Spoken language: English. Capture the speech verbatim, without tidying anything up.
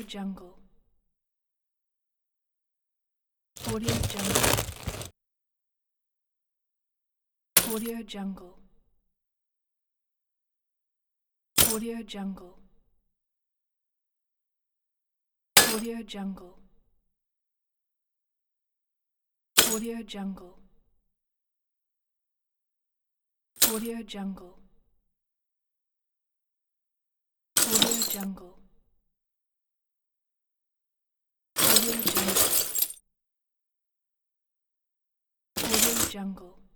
Jungle. Audio Jungle. Audio Jungle. Audio Jungle. Audio Jungle. Audio Jungle. Audio Jungle. Audio Jungle. Audio Jungle. Audio Jungle.